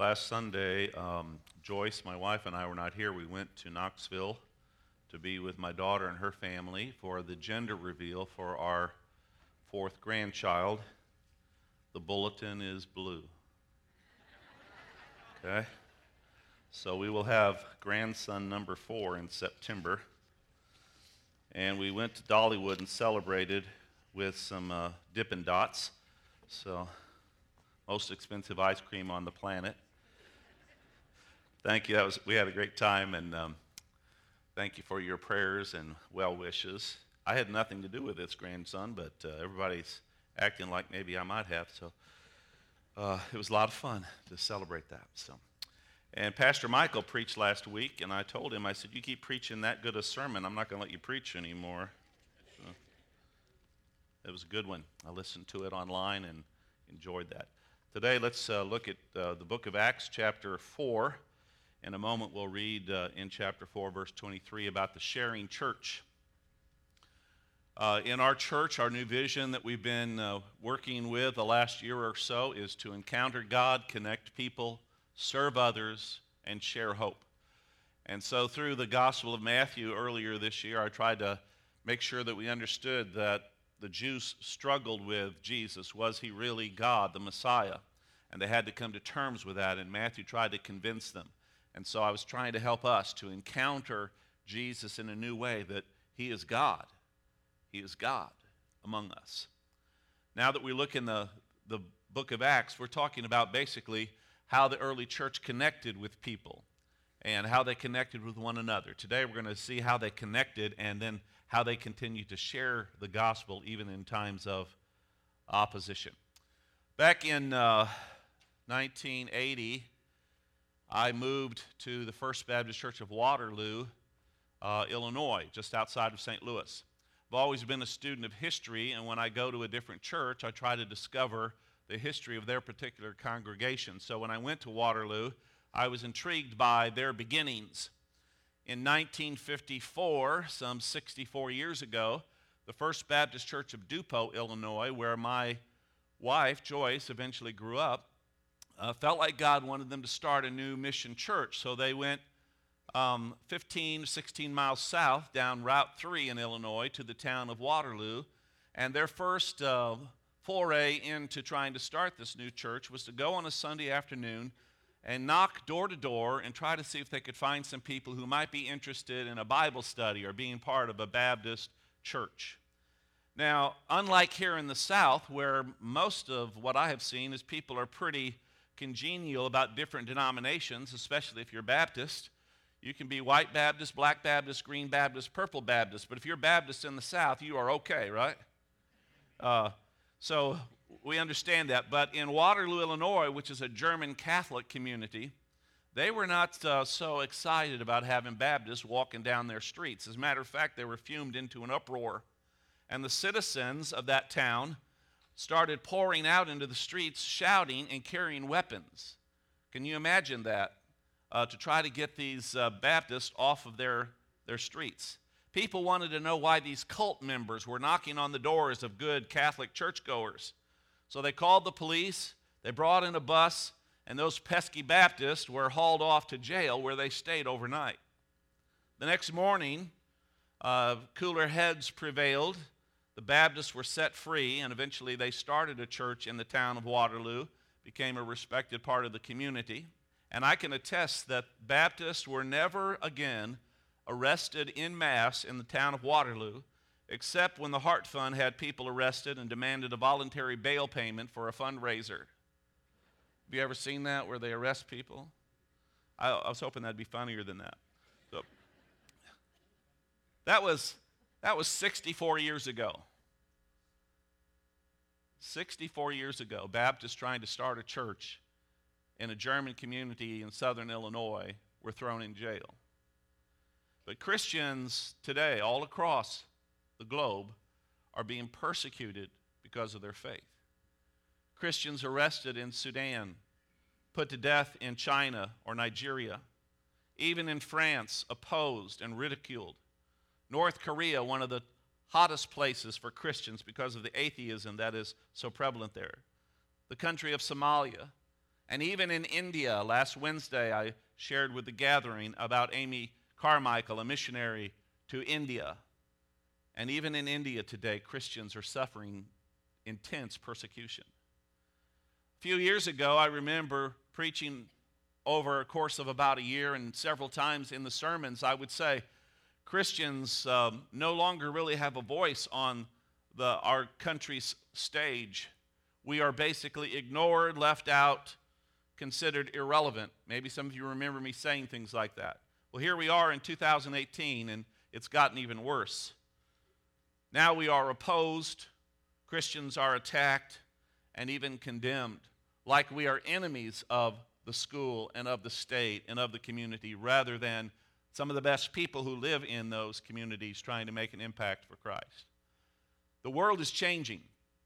Last Sunday, Joyce, my wife, and I were not here. We went to Knoxville to be with my daughter and her family for the gender reveal for our fourth grandchild. The bulletin is blue. Okay? So we will have grandson number 4 in September. And we went to Dollywood and celebrated with some Dippin' Dots. So, most expensive ice cream on the planet. Thank you. We had a great time, and thank you for your prayers and well wishes. I had nothing to do with this grandson, but everybody's acting like maybe I might have. So it was a lot of fun to celebrate that. And Pastor Michael preached last week, and I told him, I said, you keep preaching that good a sermon, I'm not going to let you preach anymore. So it was a good one. I listened to it online and enjoyed that. Today, let's look at the book of Acts, chapter 4. In a moment, we'll read in chapter 4, verse 23, about the sharing church. In our church, our new vision that we've been working with the last year or so is to encounter God, connect people, serve others, and share hope. And so through the Gospel of Matthew earlier this year, I tried to make sure that we understood that the Jews struggled with Jesus. Was he really God, the Messiah? And they had to come to terms with that, and Matthew tried to convince them. And so I was trying to help us to encounter Jesus in a new way, that he is God. He is God among us. Now that we look in the book of Acts, we're talking about basically how the early church connected with people and how they connected with one another. Today we're going to see how they connected and then how they continue to share the gospel even in times of opposition. Back in 1980, I moved to the First Baptist Church of Waterloo, Illinois, just outside of St. Louis. I've always been a student of history, and when I go to a different church, I try to discover the history of their particular congregation. So when I went to Waterloo, I was intrigued by their beginnings. In 1954, some 64 years ago, the First Baptist Church of Dupo, Illinois, where my wife, Joyce, eventually grew up, felt like God wanted them to start a new mission church. So they went 15, 16 miles south down Route 3 in Illinois to the town of Waterloo. And their first foray into trying to start this new church was to go on a Sunday afternoon and knock door to door and try to see if they could find some people who might be interested in a Bible study or being part of a Baptist church. Now, unlike here in the South, where most of what I have seen is people are pretty congenial about different denominations, especially if you're Baptist. You can be white Baptist, black Baptist, green Baptist, purple Baptist, but if you're Baptist in the South, you are okay, right? So we understand that. But in Waterloo, Illinois, which is a German Catholic community, they were not so excited about having Baptists walking down their streets. As a matter of fact, they were fumed into an uproar. And the citizens of that town started pouring out into the streets, shouting and carrying weapons. Can you imagine that? To try to get these Baptists off of their streets. People wanted to know why these cult members were knocking on the doors of good Catholic churchgoers. So they called the police, they brought in a bus, and those pesky Baptists were hauled off to jail where they stayed overnight. The next morning, cooler heads prevailed. The Baptists were set free, and eventually they started a church in the town of Waterloo, became a respected part of the community. And I can attest that Baptists were never again arrested en masse in the town of Waterloo, except when the Heart Fund had people arrested and demanded a voluntary bail payment for a fundraiser. Have you ever seen that, where they arrest people? I was hoping that'd be funnier than that. So, that was 64 years ago. 64 years ago, Baptists trying to start a church in a German community in southern Illinois were thrown in jail. But Christians today, all across the globe, are being persecuted because of their faith. Christians arrested in Sudan, put to death in China or Nigeria, even in France, opposed and ridiculed. North Korea, one of the hottest places for Christians because of the atheism that is so prevalent there. The country of Somalia, And even in India, last Wednesday, I shared with the gathering about Amy Carmichael, a missionary to India. And even in India today, Christians are suffering intense persecution. A few years ago, I remember preaching over a course of about a year, and several times in the sermons, I would say, Christians no longer really have a voice on our country's stage. We are basically ignored, left out, considered irrelevant. Maybe some of you remember me saying things like that. Well, here we are in 2018, and it's gotten even worse. Now we are opposed, Christians are attacked, and even condemned, like we are enemies of the school and of the state and of the community, rather than some of the best people who live in those communities trying to make an impact for Christ. The world is changing,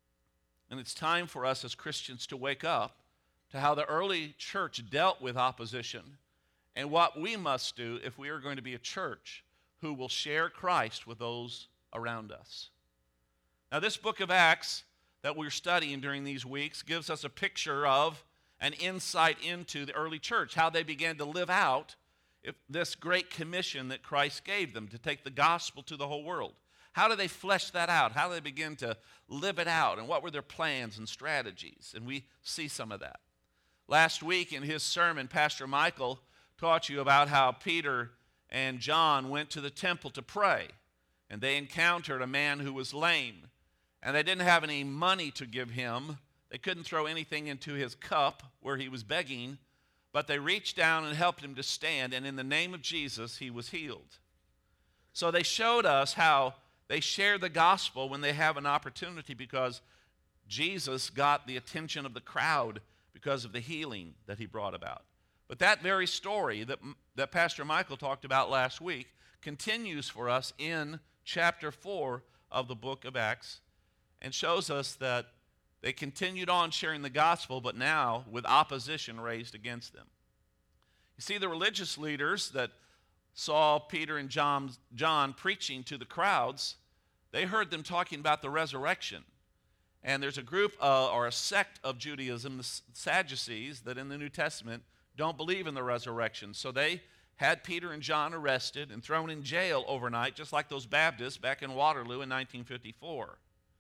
and it's time for us as Christians to wake up to how the early church dealt with opposition and what we must do if we are going to be a church who will share Christ with those around us. Now, this book of Acts that we're studying during these weeks gives us a picture of an insight into the early church, how they began to live out this great commission that Christ gave them to take the gospel to the whole world. How do they flesh that out? How do they begin to live it out? And what were their plans and strategies? And we see some of that. Last week in his sermon, Pastor Michael taught you about how Peter and John went to the temple to pray, and they encountered a man who was lame, and they didn't have any money to give him. They couldn't throw anything into his cup where he was begging, but they reached down and helped him to stand, and in the name of Jesus, he was healed. So they showed us how they share the gospel when they have an opportunity, because Jesus got the attention of the crowd because of the healing that he brought about. But that very story that Pastor Michael talked about last week continues for us in chapter 4 of the book of Acts, and shows us that they continued on sharing the gospel, but now with opposition raised against them. You see, the religious leaders that saw Peter and John preaching to the crowds, they heard them talking about the resurrection. And there's a group or a sect of Judaism, the Sadducees, that in the New Testament don't believe in the resurrection. So they had Peter and John arrested and thrown in jail overnight, just like those Baptists back in Waterloo in 1954.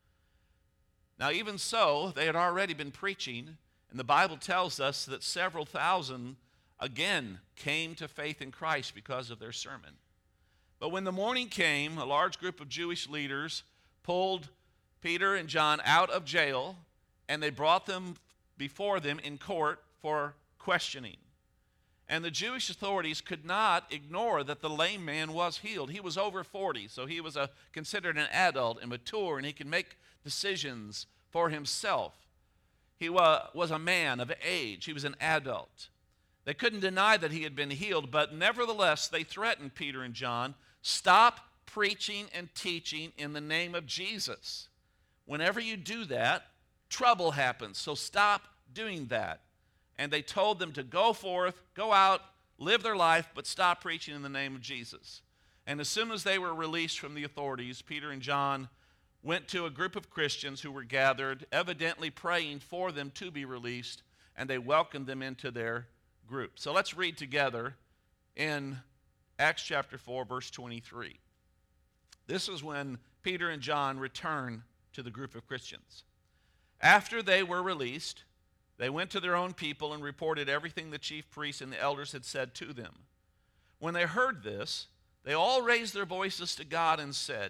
Now, even so, they had already been preaching, and the Bible tells us that several thousand again came to faith in Christ because of their sermon. But when the morning came, a large group of Jewish leaders pulled Peter and John out of jail, and they brought them before them in court for questioning. And the Jewish authorities could not ignore that the lame man was healed. He was over 40, so he was considered an adult and mature, and he could make decisions for himself. He was a man of age. He was an adult. They couldn't deny that he had been healed, but nevertheless, they threatened Peter and John, stop preaching and teaching in the name of Jesus. Whenever you do that, trouble happens, so stop doing that. And they told them to go forth, go out, live their life, but stop preaching in the name of Jesus. And as soon as they were released from the authorities, Peter and John went to a group of Christians who were gathered, evidently praying for them to be released, and they welcomed them into their group. So let's read together in Acts chapter 4, verse 23. This is when Peter and John returned to the group of Christians. After they were released, they went to their own people and reported everything the chief priests and the elders had said to them. When they heard this, they all raised their voices to God and said,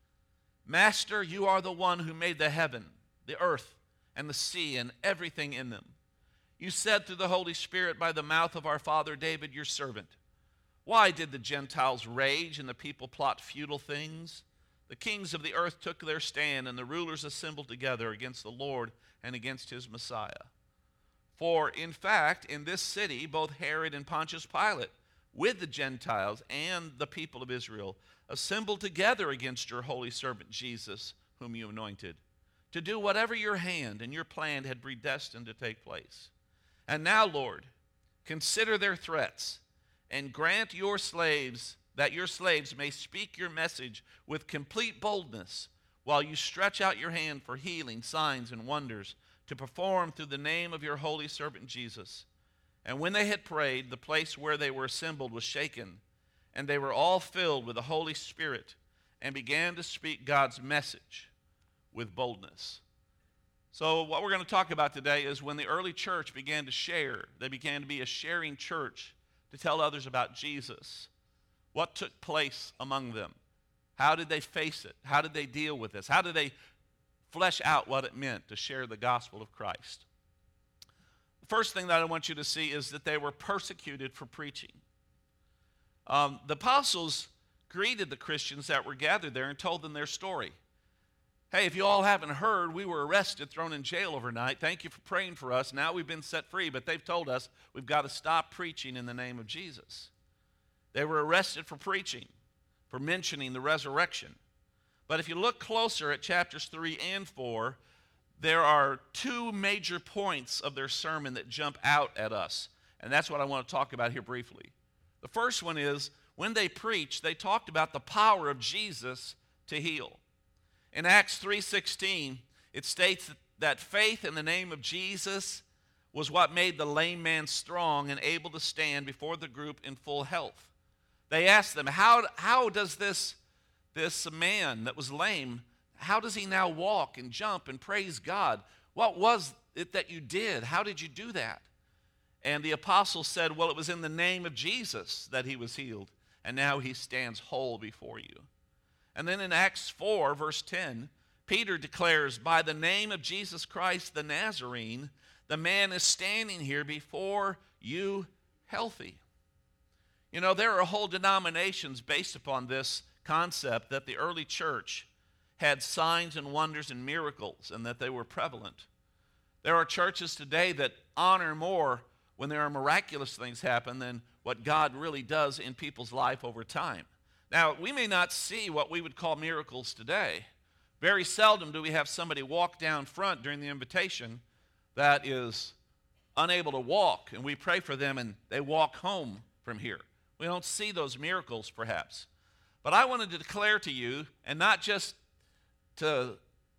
Master, you are the one who made the heaven, the earth, and the sea, and everything in them. You said through the Holy Spirit by the mouth of our father David, your servant, why did the Gentiles rage and the people plot futile things? The kings of the earth took their stand, and the rulers assembled together against the Lord and against his Messiah. For, in fact, in this city, both Herod and Pontius Pilate, with the Gentiles and the people of Israel, assembled together against your holy servant Jesus, whom you anointed, to do whatever your hand and your plan had predestined to take place. And now, Lord, consider their threats, and grant your slaves that your slaves may speak your message with complete boldness, while you stretch out your hand for healing, signs, and wonders to perform through the name of your holy servant Jesus." And when they had prayed, the place where they were assembled was shaken, and they were all filled with the Holy Spirit and began to speak God's message with boldness. So what we're going to talk about today is when the early church began to share. They began to be a sharing church to tell others about Jesus. What took place among them? How did they face it? How did they deal with this? How did they flesh out what it meant to share the gospel of Christ? The first thing that I want you to see is that they were persecuted for preaching. The apostles greeted the Christians that were gathered there and told them their story. "Hey, if you all haven't heard, we were arrested, thrown in jail overnight. Thank you for praying for us. Now we've been set free, but they've told us we've got to stop preaching in the name of Jesus." They were arrested for preaching, for mentioning the resurrection. But if you look closer at chapters 3 and 4, there are two major points of their sermon that jump out at us. And that's what I want to talk about here briefly. The first one is, when they preached, they talked about the power of Jesus to heal. In Acts 3:16, it states that faith in the name of Jesus was what made the lame man strong and able to stand before the group in full health. They asked them, how does this man that was lame, how does he now walk and jump and praise God? What was it that you did? How did you do that? And the apostles said, well, it was in the name of Jesus that he was healed, and now he stands whole before you. And then in Acts 4, verse 10, Peter declares, "By the name of Jesus Christ the Nazarene, the man is standing here before you healthy." You know, there are whole denominations based upon this concept that the early church had signs and wonders and miracles and that they were prevalent. There are churches today that honor more when there are miraculous things happen than what God really does in people's life over time. Now, we may not see what we would call miracles today. Very seldom do we have somebody walk down front during the invitation that is unable to walk, and we pray for them and they walk home from here. We don't see those miracles, perhaps. But I wanted to declare to you, and not just to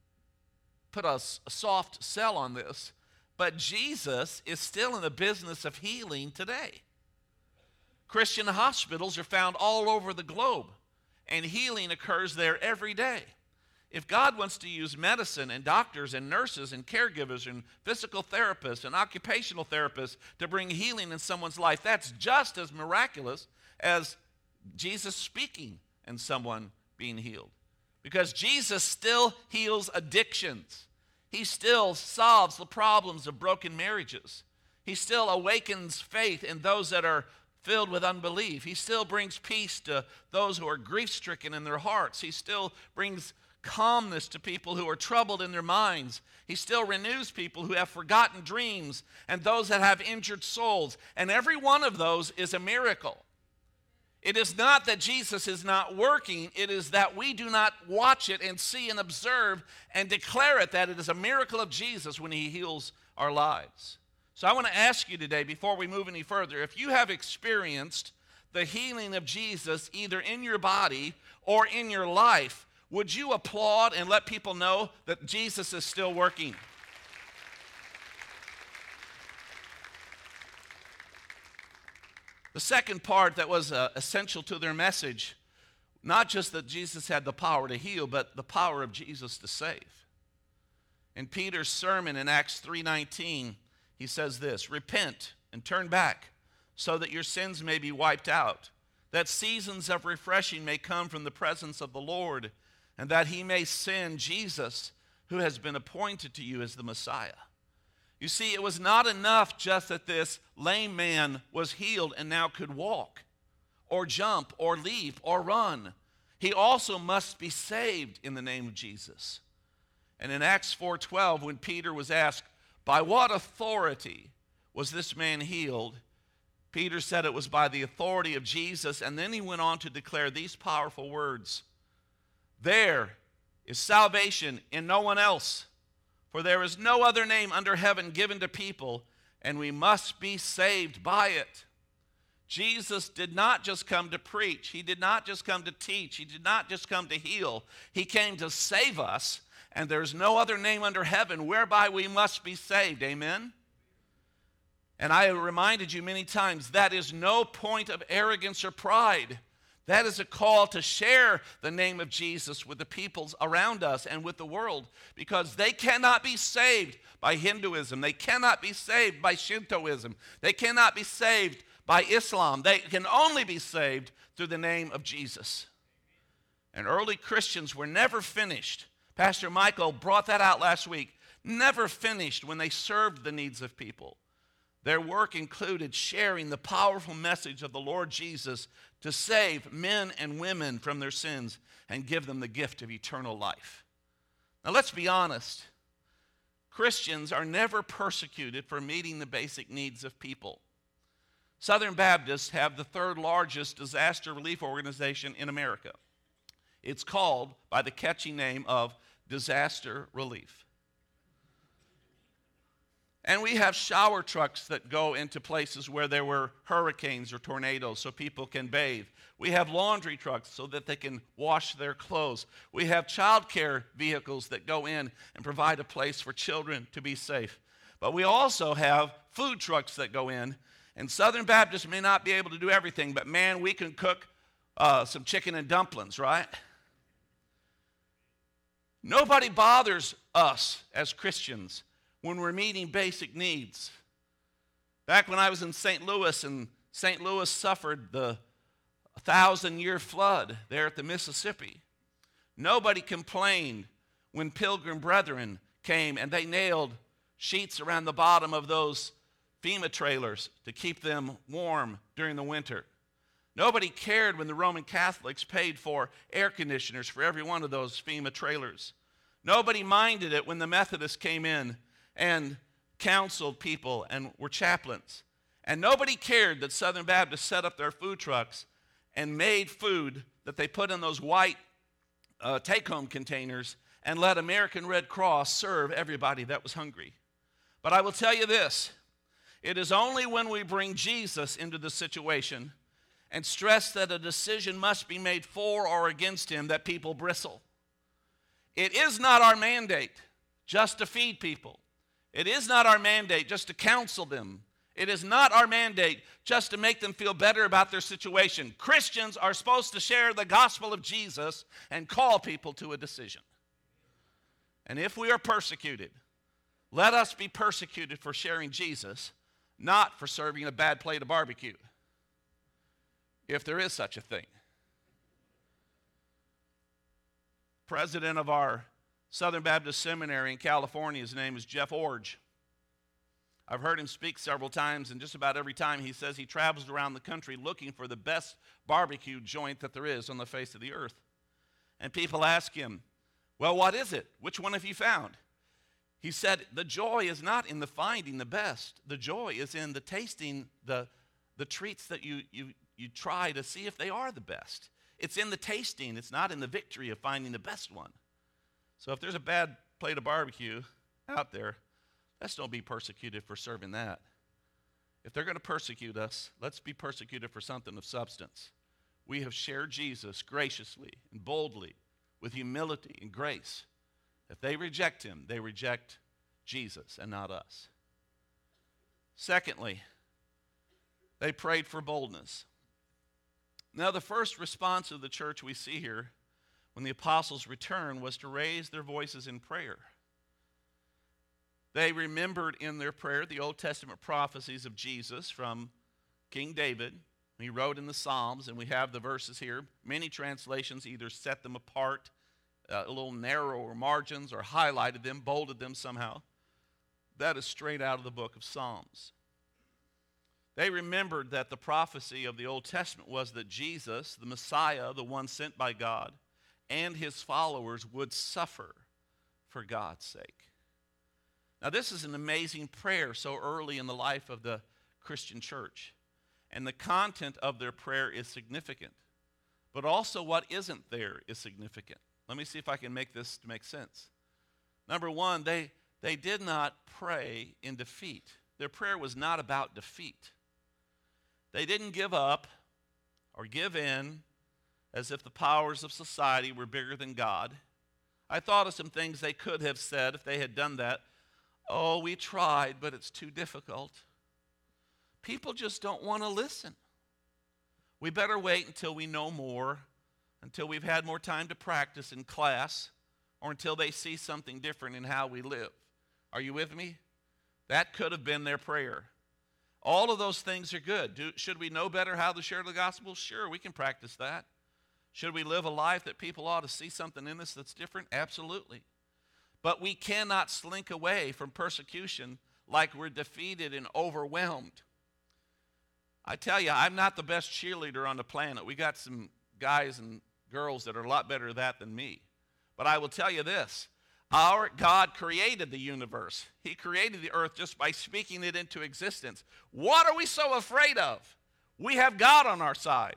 put a soft sell on this, but Jesus is still in the business of healing today. Christian hospitals are found all over the globe, and healing occurs there every day. If God wants to use medicine and doctors and nurses and caregivers and physical therapists and occupational therapists to bring healing in someone's life, that's just as miraculous as Jesus speaking and someone being healed. Because Jesus still heals addictions. He still solves the problems of broken marriages. He still awakens faith in those that are filled with unbelief. He still brings peace to those who are grief-stricken in their hearts. He still brings calmness to people who are troubled in their minds. He still renews people who have forgotten dreams and those that have injured souls. And every one of those is a miracle. It is not that Jesus is not working. It is that we do not watch it and see and observe and declare it that it is a miracle of Jesus when he heals our lives. So I want to ask you today, before we move any further, if you have experienced the healing of Jesus either in your body or in your life, would you applaud and let people know that Jesus is still working? The second part that was essential to their message, not just that Jesus had the power to heal, but the power of Jesus to save. In Peter's sermon in Acts 3:19, he says this, "Repent and turn back so that your sins may be wiped out, that seasons of refreshing may come from the presence of the Lord, and that he may send Jesus, who has been appointed to you as the Messiah." You see, it was not enough just that this lame man was healed and now could walk or jump or leap or run. He also must be saved in the name of Jesus. And in Acts 4:12, when Peter was asked, by what authority was this man healed? Peter said it was by the authority of Jesus, and then he went on to declare these powerful words, "There is salvation in no one else, for there is no other name under heaven given to people, and we must be saved by it." Jesus did not just come to preach. He did not just come to teach. He did not just come to heal. He came to save us, and there's no other name under heaven whereby we must be saved. Amen? And I have reminded you many times, that is no point of arrogance or pride. That is a call to share the name of Jesus with the peoples around us and with the world, because they cannot be saved by Hinduism. They cannot be saved by Shintoism. They cannot be saved by Islam. They can only be saved through the name of Jesus. And early Christians were never finished. Pastor Michael brought that out last week. Never finished when they served the needs of people. Their work included sharing the powerful message of the Lord Jesus to save men and women from their sins and give them the gift of eternal life. Now let's be honest. Christians are never persecuted for meeting the basic needs of people. Southern Baptists have the third largest disaster relief organization in America. It's called by the catchy name of Disaster Relief. And we have shower trucks that go into places where there were hurricanes or tornadoes so people can bathe. We have laundry trucks so that they can wash their clothes. We have child care vehicles that go in and provide a place for children to be safe. But we also have food trucks that go in. And Southern Baptists may not be able to do everything, but man, we can cook some chicken and dumplings, right? Nobody bothers us as Christians when we're meeting basic needs. Back when I was in St. Louis, and St. Louis suffered the 1,000-year flood there at the Mississippi, nobody complained when Pilgrim Brethren came and they nailed sheets around the bottom of those FEMA trailers to keep them warm during the winter. Nobody cared when the Roman Catholics paid for air conditioners for every one of those FEMA trailers. Nobody minded it when the Methodists came in and counseled people and were chaplains. And nobody cared that Southern Baptists set up their food trucks and made food that they put in those white take-home containers and let American Red Cross serve everybody that was hungry. But I will tell you this, it is only when we bring Jesus into the situation and stress that a decision must be made for or against him that people bristle. It is not our mandate just to feed people. It is not our mandate just to counsel them. It is not our mandate just to make them feel better about their situation. Christians are supposed to share the gospel of Jesus and call people to a decision. And if we are persecuted, let us be persecuted for sharing Jesus, not for serving a bad plate of barbecue, if there is such a thing. President of our Southern Baptist Seminary in California, his name is Jeff Orge. I've heard him speak several times, and just about every time he says he travels around the country looking for the best barbecue joint that there is on the face of the earth. And people ask him, well, what is it? Which one have you found? He said, the joy is not in the finding the best. The joy is in the tasting the treats that you try to see if they are the best. It's in the tasting. It's not in the victory of finding the best one. So if there's a bad plate of barbecue out there, let's don't be persecuted for serving that. If they're going to persecute us, let's be persecuted for something of substance. We have shared Jesus graciously and boldly with humility and grace. If they reject him, they reject Jesus and not us. Secondly, they prayed for boldness. Now, the first response of the church we see here when the apostles returned was to raise their voices in prayer. They remembered in their prayer the Old Testament prophecies of Jesus from King David. He wrote in the Psalms, and we have the verses here. Many translations either set them apart, a little narrower margins, or highlighted them, bolded them somehow. That is straight out of the book of Psalms. They remembered that the prophecy of the Old Testament was that Jesus, the Messiah, the one sent by God, and his followers would suffer for God's sake. Now, this is an amazing prayer so early in the life of the Christian church. And the content of their prayer is significant. But also what isn't there is significant. Let me see if I can make this to make sense. Number one, they did not pray in defeat. Their prayer was not about defeat. They didn't give up or give in as if the powers of society were bigger than God. I thought of some things they could have said if they had done that. Oh, we tried, but it's too difficult. People just don't want to listen. We better wait until we know more, until we've had more time to practice in class, or until they see something different in how we live. Are you with me? That could have been their prayer. All of those things are good. Should we know better how to share the gospel? Sure, we can practice that. Should we live a life that people ought to see something in us that's different? Absolutely. But we cannot slink away from persecution like we're defeated and overwhelmed. I tell you, I'm not the best cheerleader on the planet. We got some guys and girls that are a lot better at that than me. But I will tell you this. Our God created the universe. He created the earth just by speaking it into existence. What are we so afraid of? We have God on our side.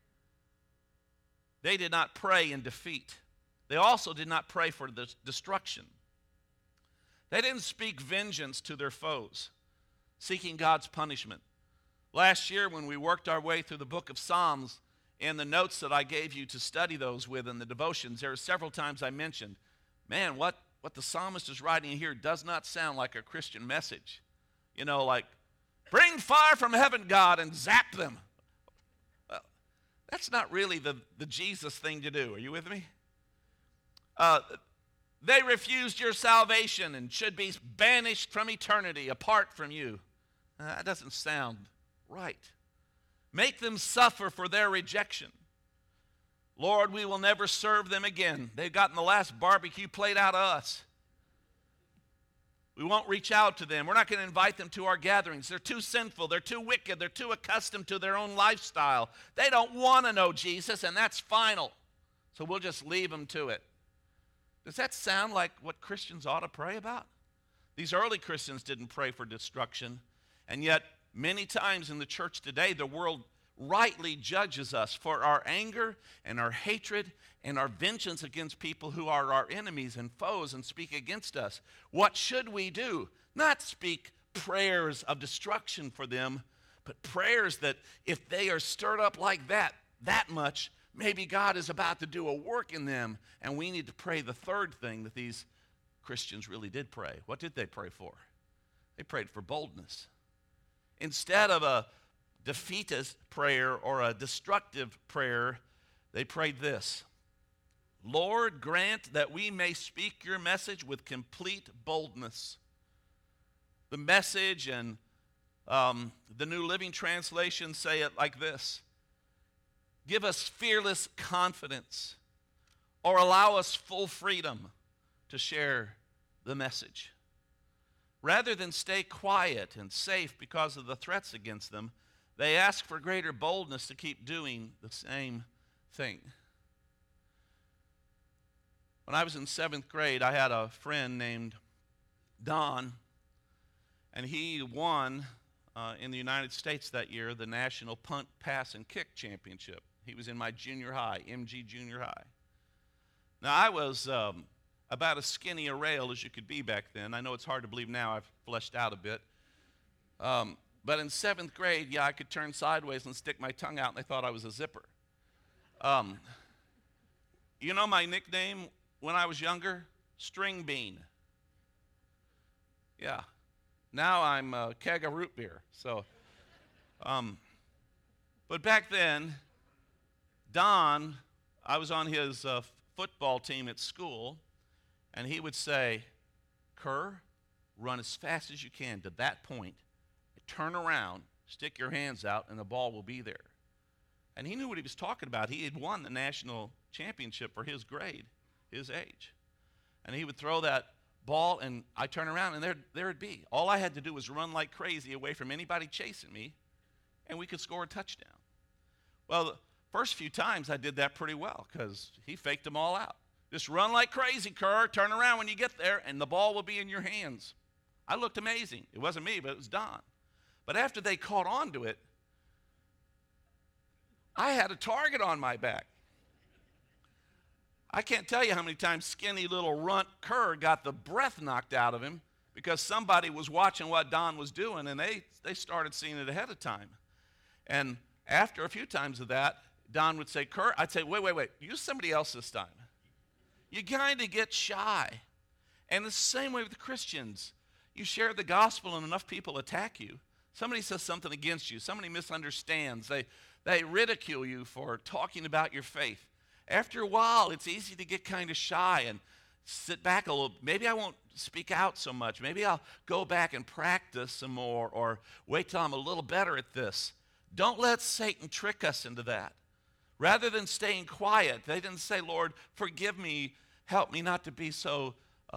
They did not pray in defeat. They also did not pray for destruction. They didn't speak vengeance to their foes, seeking God's punishment. Last year when we worked our way through the book of Psalms, in the notes that I gave you to study those with in the devotions, there were several times I mentioned, man, what the psalmist is writing here does not sound like a Christian message. You know, like, bring fire from heaven, God, and zap them. Well, that's not really the Jesus thing to do. Are you with me? They refused your salvation and should be banished from eternity apart from you. That doesn't sound right. Make them suffer for their rejection. Lord, we will never serve them again. They've gotten the last barbecue plate out of us. We won't reach out to them. We're not going to invite them to our gatherings. They're too sinful. They're too wicked. They're too accustomed to their own lifestyle. They don't want to know Jesus, and that's final. So we'll just leave them to it. Does that sound like what Christians ought to pray about? These early Christians didn't pray for destruction, and yet many times in the church today, the world rightly judges us for our anger and our hatred and our vengeance against people who are our enemies and foes and speak against us. What should we do? Not speak prayers of destruction for them, but prayers that if they are stirred up like that much, maybe God is about to do a work in them, and we need to pray the third thing that these Christians really did pray. What did they pray for? They prayed for boldness. Instead of a defeatist prayer or a destructive prayer, they prayed this: Lord, grant that we may speak your message with complete boldness. The Message and the New Living Translation say it like this: give us fearless confidence, or allow us full freedom to share the message. Rather than stay quiet and safe because of the threats against them, they ask for greater boldness to keep doing the same thing. When I was in 7th grade, I had a friend named Don, and he won in the United States that year the National Punt, Pass, and Kick Championship. He was in my junior high, MG Junior High. Now, I was about as skinny a rail as you could be back then. I know it's hard to believe now. I've fleshed out a bit. But in 7th grade, yeah, I could turn sideways and stick my tongue out, and they thought I was a zipper. You know my nickname when I was younger? String Bean. Yeah. Now I'm a keg of root beer. So, but back then, Don, I was on his football team at school, and he would say, Kerr, run as fast as you can to that point, turn around, stick your hands out, and the ball will be there. And he knew what he was talking about. He had won the national championship for his grade, his age. And he would throw that ball, and I turn around, and there it'd be. All I had to do was run like crazy away from anybody chasing me, and we could score a touchdown. Well, the first few times I did that pretty well because he faked them all out. Just run like crazy, Kerr, turn around when you get there, and the ball will be in your hands. I looked amazing. It wasn't me, but it was Don. But after they caught on to it, I had a target on my back. I can't tell you how many times skinny little runt Kerr got the breath knocked out of him because somebody was watching what Don was doing, and they started seeing it ahead of time. And after a few times of that, Don would say, Kurt, I'd say, wait, use somebody else this time. You kind of get shy. And it's the same way with Christians. You share the gospel and enough people attack you. Somebody says something against you. Somebody misunderstands. They ridicule you for talking about your faith. After a while, it's easy to get kind of shy and sit back a little. Maybe I won't speak out so much. Maybe I'll go back and practice some more or wait till I'm a little better at this. Don't let Satan trick us into that. Rather than staying quiet, they didn't say, Lord, forgive me, help me not to be so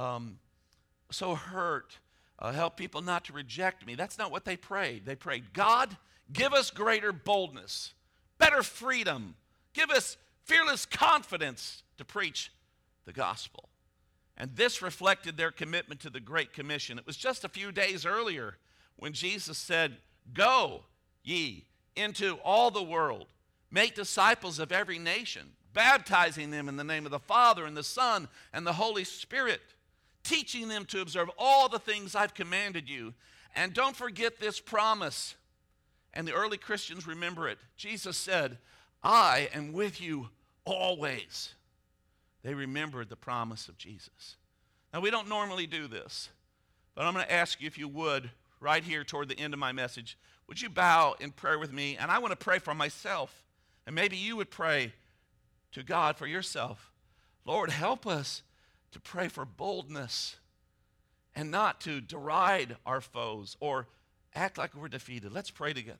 hurt, help people not to reject me. That's not what they prayed. They prayed, God, give us greater boldness, better freedom, give us fearless confidence to preach the gospel. And this reflected their commitment to the Great Commission. It was just a few days earlier when Jesus said, go ye into all the world, make disciples of every nation, baptizing them in the name of the Father and the Son and the Holy Spirit, teaching them to observe all the things I've commanded you. And don't forget this promise. And the early Christians remember it. Jesus said, I am with you always. They remembered the promise of Jesus. Now, we don't normally do this, but I'm going to ask you if you would, right here toward the end of my message, would you bow in prayer with me? And I want to pray for myself. And maybe you would pray to God for yourself. Lord, help us to pray for boldness and not to deride our foes or act like we're defeated. Let's pray together.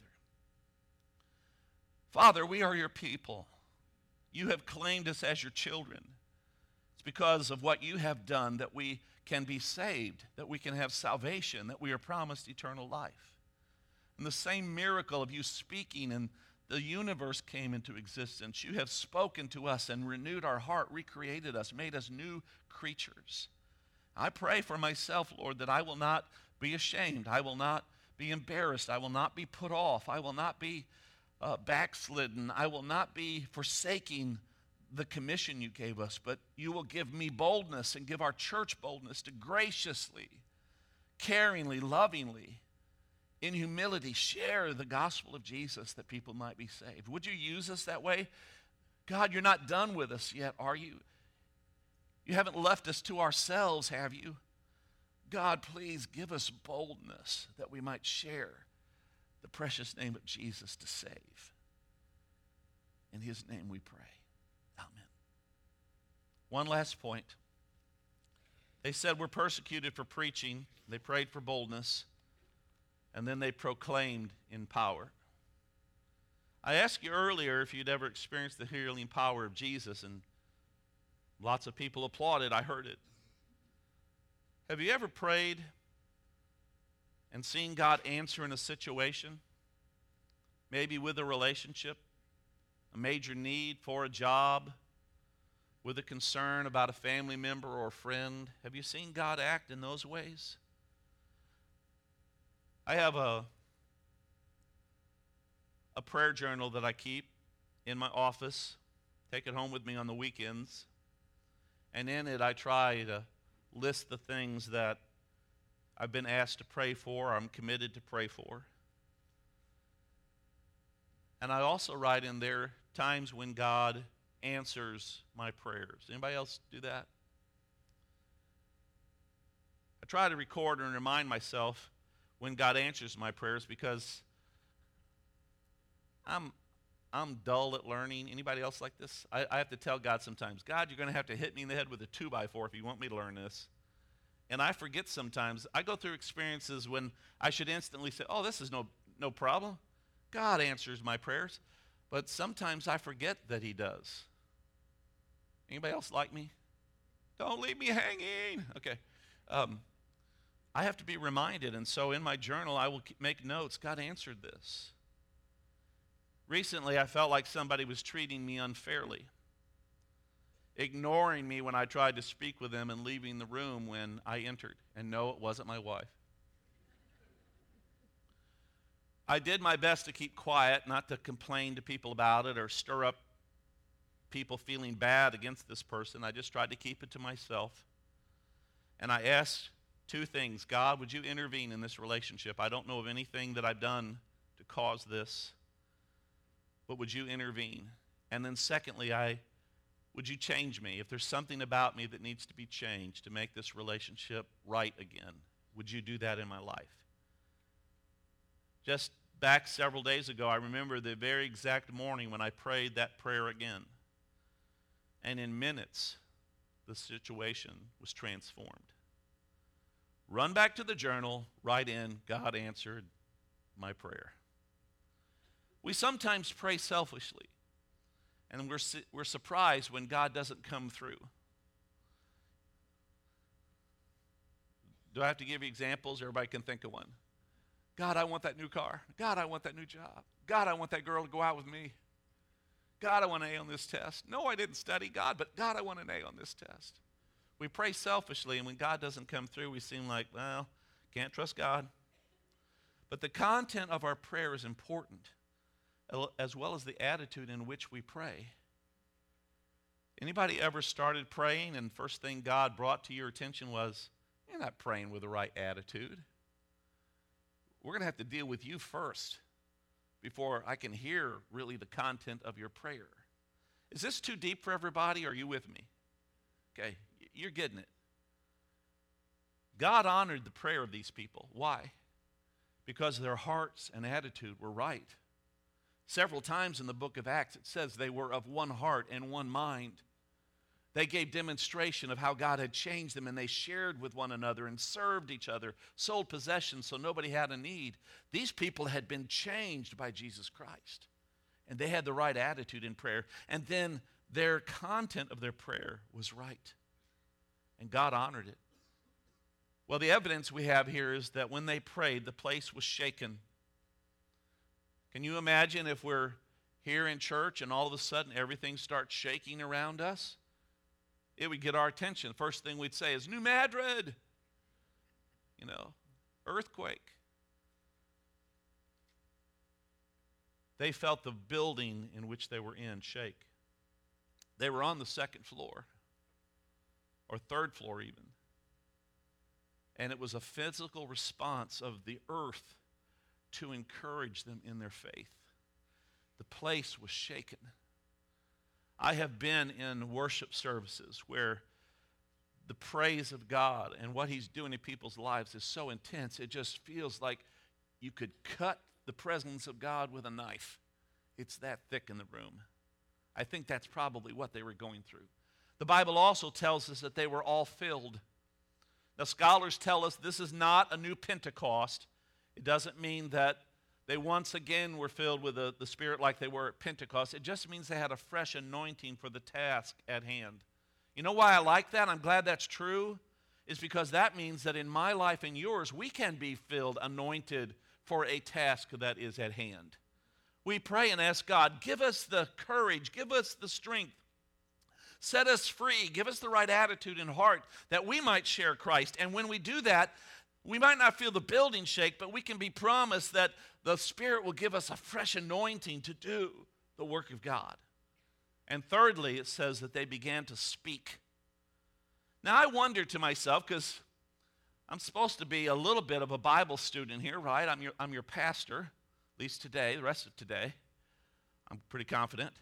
Father, we are your people. You have claimed us as your children. It's because of what you have done that we can be saved, that we can have salvation, that we are promised eternal life. And the same miracle of you speaking and the universe came into existence. You have spoken to us and renewed our heart, recreated us, made us new creatures. I pray for myself, Lord, that I will not be ashamed. I will not be embarrassed. I will not be put off. I will not be backslidden. I will not be forsaking the commission you gave us, but you will give me boldness and give our church boldness to graciously, caringly, lovingly, in humility, share the gospel of Jesus that people might be saved. Would you use us that way? God, you're not done with us yet, are you? You haven't left us to ourselves, have you? God, please give us boldness that we might share the precious name of Jesus to save. In his name we pray. Amen. One last point. They said we're persecuted for preaching. They prayed for boldness. And then they proclaimed in power. I asked you earlier if you'd ever experienced the healing power of Jesus, and lots of people applauded. I heard it. Have you ever prayed and seen God answer in a situation? Maybe with a relationship, a major need for a job, with a concern about a family member or a friend. Have you seen God act in those ways? I have a prayer journal that I keep in my office, take it home with me on the weekends, and in it I try to list the things that I've been asked to pray for, I'm committed to pray for. And I also write in there times when God answers my prayers. Anybody else do that? I try to record and remind myself when God answers my prayers, because I'm dull at learning. Anybody else like this? I have to tell God sometimes, God, you're going to have to hit me in the head with a 2x4 if you want me to learn this. And I forget sometimes. I go through experiences when I should instantly say, oh, this is no problem. God answers my prayers. But sometimes I forget that he does. Anybody else like me? Don't leave me hanging. Okay. I have to be reminded, and so in my journal I will make notes. God answered this. Recently I felt like somebody was treating me unfairly, ignoring me when I tried to speak with them and leaving the room when I entered. And no, it wasn't my wife. I did my best to keep quiet, not to complain to people about it or stir up people feeling bad against this person. I just tried to keep it to myself. And I asked two things. God, would you intervene in this relationship? I don't know of anything that I've done to cause this. but would you intervene? And then secondly, would you change me? If there's something about me that needs to be changed to make this relationship right again, would you do that in my life? Just back several days ago, I remember the very exact morning when I prayed that prayer again. And in minutes, the situation was transformed. Run back to the journal, write in, God answered my prayer. We sometimes pray selfishly, and we're surprised when God doesn't come through. Do I have to give you examples? Everybody can think of one. God, I want that new car. God, I want that new job. God, I want that girl to go out with me. God, I want an A on this test. No, I didn't study God, but God, I want an A on this test. We pray selfishly, and when God doesn't come through, we seem like, well, can't trust God. But the content of our prayer is important, as well as the attitude in which we pray. Anybody ever started praying, and first thing God brought to your attention was, you're not praying with the right attitude. We're going to have to deal with you first before I can hear really the content of your prayer. Is this too deep for everybody, or are you with me? Okay, you're getting it. God honored the prayer of these people. Why? Because their hearts and attitude were right. Several times in the book of Acts it says they were of one heart and one mind. They gave demonstration of how God had changed them, and they shared with one another and served each other, sold possessions so nobody had a need. These people had been changed by Jesus Christ, and they had the right attitude in prayer. And then their content of their prayer was right, and God honored it. Well, the evidence we have here is that when they prayed, the place was shaken. Can you imagine if we're here in church and all of a sudden everything starts shaking around us? It would get our attention. The first thing we'd say is, New Madrid, earthquake. They felt the building in which they were in shake. They were on the second floor, or third floor even. And it was a physical response of the earth to encourage them in their faith. The place was shaken. I have been in worship services where the praise of God and what He's doing in people's lives is so intense, it just feels like you could cut the presence of God with a knife. It's that thick in the room. I think that's probably what they were going through. The Bible also tells us that they were all filled. Now, scholars tell us this is not a new Pentecost. It doesn't mean that they once again were filled with the Spirit like they were at Pentecost. It just means they had a fresh anointing for the task at hand. You know why I like that? I'm glad that's true. Is because that means that in my life and yours, we can be filled, anointed for a task that is at hand. We pray and ask God, give us the courage, give us the strength, set us free, give us the right attitude and heart that we might share Christ. And when we do that, we might not feel the building shake, but we can be promised that the Spirit will give us a fresh anointing to do the work of God. And thirdly, it says that they began to speak. Now, I wonder to myself, because I'm supposed to be a little bit of a Bible student here, right? I'm your pastor, at least today, the rest of today. I'm pretty confident.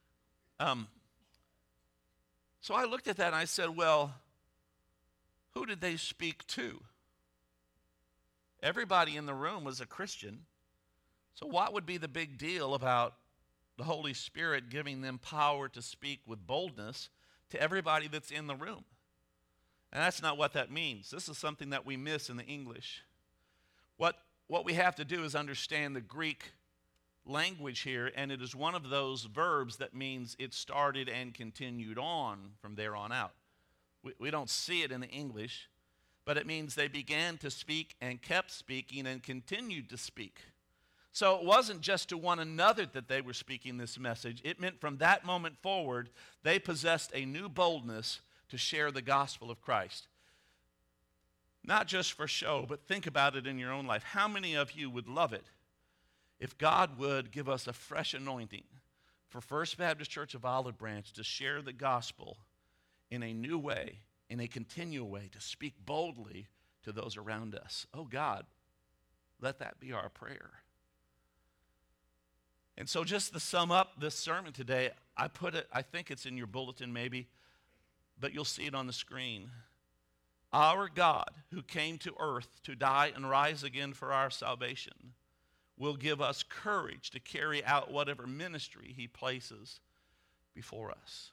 So I looked at that and I said, well, who did they speak to? Everybody in the room was a Christian. So what would be the big deal about the Holy Spirit giving them power to speak with boldness to everybody that's in the room? And that's not what that means. This is something that we miss in the English. What we have to do is understand the Greek language here, and it is one of those verbs that means it started and continued on from there on out. We don't see it in the English, but it means they began to speak and kept speaking and continued to speak. So it wasn't just to one another that they were speaking this message. It meant from that moment forward, they possessed a new boldness to share the gospel of Christ. Not just for show, but think about it in your own life. How many of you would love it if God would give us a fresh anointing for First Baptist Church of Olive Branch to share the gospel in a new way, in a continual way, to speak boldly to those around us? Oh God, let that be our prayer. And so just to sum up this sermon today, I think it's in your bulletin maybe, but you'll see it on the screen. Our God, who came to earth to die and rise again for our salvation, will give us courage to carry out whatever ministry he places before us.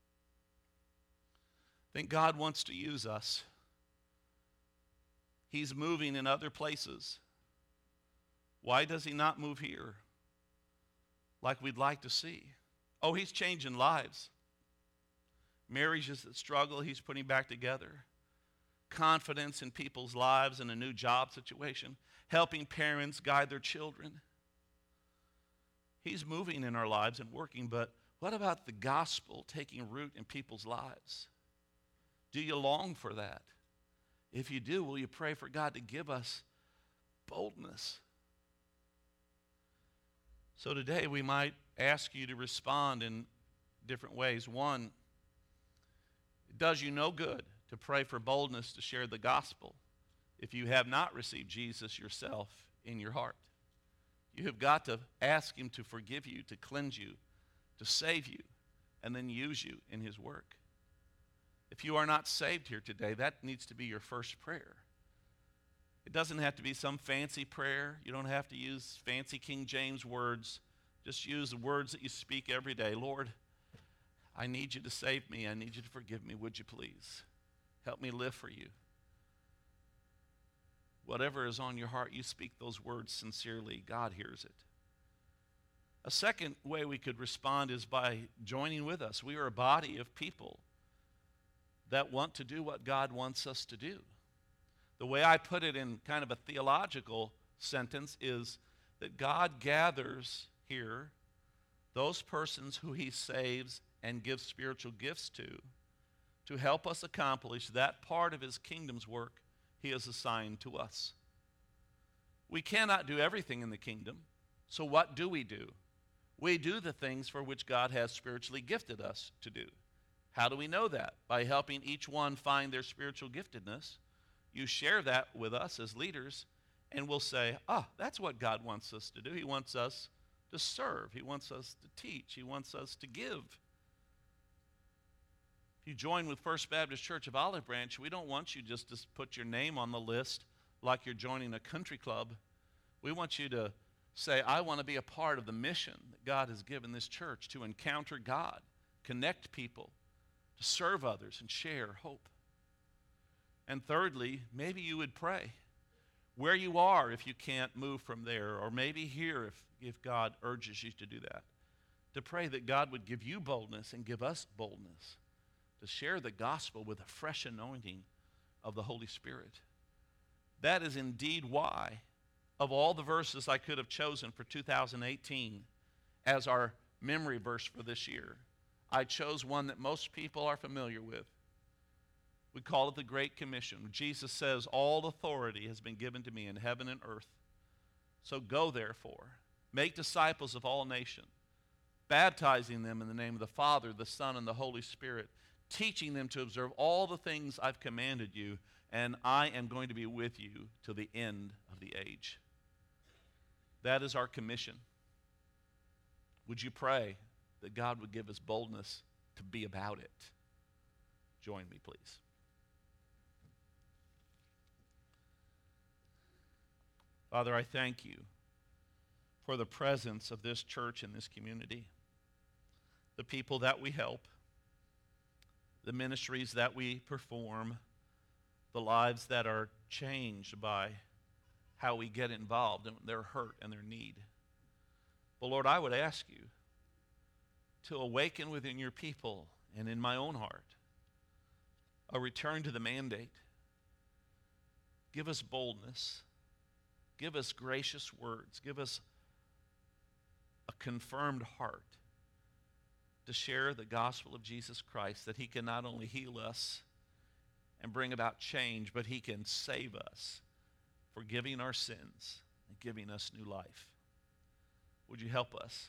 I think God wants to use us. He's moving in other places. Why does he not move here like we'd like to see? Oh, he's changing lives. Marriages that struggle, he's putting back together. Confidence in people's lives and a new job situation. Helping parents guide their children. He's moving in our lives and working, but what about the gospel taking root in people's lives? Do you long for that? If you do, will you pray for God to give us boldness? So today we might ask you to respond in different ways. One, it does you no good to pray for boldness to share the gospel if you have not received Jesus yourself in your heart. You have got to ask him to forgive you, to cleanse you, to save you, and then use you in his work. If you are not saved here today, that needs to be your first prayer. It doesn't have to be some fancy prayer. You don't have to use fancy King James words. Just use the words that you speak every day. Lord, I need you to save me. I need you to forgive me. Would you please help me live for you? Whatever is on your heart, you speak those words sincerely. God hears it. A second way we could respond is by joining with us. We are a body of people that want to do what God wants us to do. The way I put it in kind of a theological sentence is that God gathers here those persons who he saves and gives spiritual gifts to help us accomplish that part of his kingdom's work he has assigned to us. We cannot do everything in the kingdom, so what do? We do the things for which God has spiritually gifted us to do. How do we know that? By helping each one find their spiritual giftedness. You share that with us as leaders, and we'll say, that's what God wants us to do. He wants us to serve. He wants us to teach. He wants us to give. If you join with First Baptist Church of Olive Branch, we don't want you just to put your name on the list like you're joining a country club. We want you to say, I want to be a part of the mission that God has given this church to encounter God, connect people, to serve others, and share hope. And thirdly, maybe you would pray where you are if you can't move from there, or maybe here if God urges you to do that, to pray that God would give you boldness and give us boldness to share the gospel with a fresh anointing of the Holy Spirit. That is indeed why, of all the verses I could have chosen for 2018 as our memory verse for this year, I chose one that most people are familiar with. We call it the Great Commission. Jesus says, all authority has been given to me in heaven and earth. So go, therefore, make disciples of all nations, baptizing them in the name of the Father, the Son, and the Holy Spirit, teaching them to observe all the things I've commanded you, and I am going to be with you till the end of the age. That is our commission. Would you pray that God would give us boldness to be about it? Join me, please. Father, I thank you for the presence of this church in this community, the people that we help, the ministries that we perform, the lives that are changed by how we get involved in their hurt and their need. But Lord, I would ask you to awaken within your people and in my own heart a return to the mandate. Give us boldness. Give us gracious words. Give us a confirmed heart to share the gospel of Jesus Christ, that he can not only heal us and bring about change, but he can save us, forgiving our sins and giving us new life. Would you help us?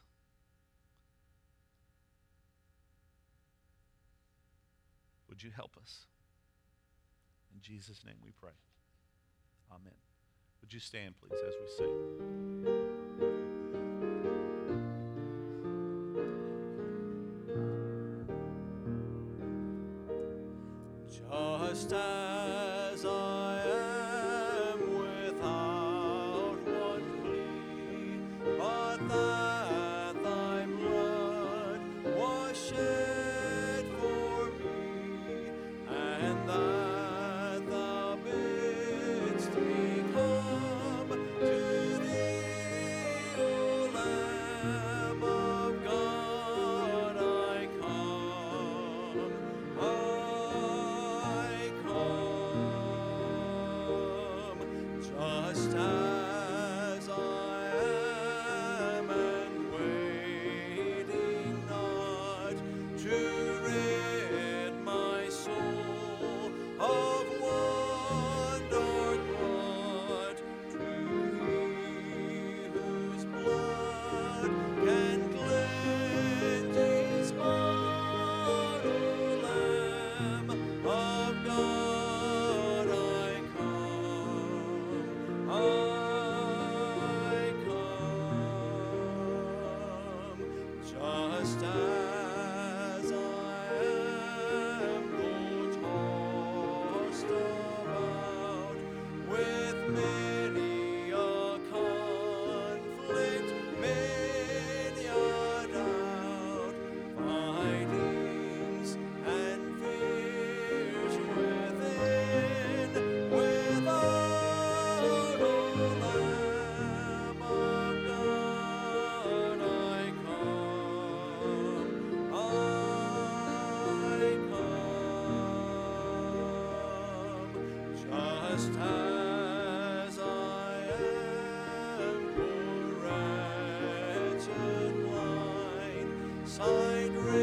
Would you help us? In Jesus' name we pray. Amen. Would you stand, please, as we sing? that thy blood was shed for me, and that thou bidst me come to thee, O Lamb of God. I come, just as I am, and waiting not to rid my soul of one dark blot, to Thee whose blood can cleanse each spot, O Lamb of God. I come, just as I am, though tossed about with many a conflict, many a doubt, fightings and fears within, without, O Lamb of God. I come, just as I am, poor wretched blind, sight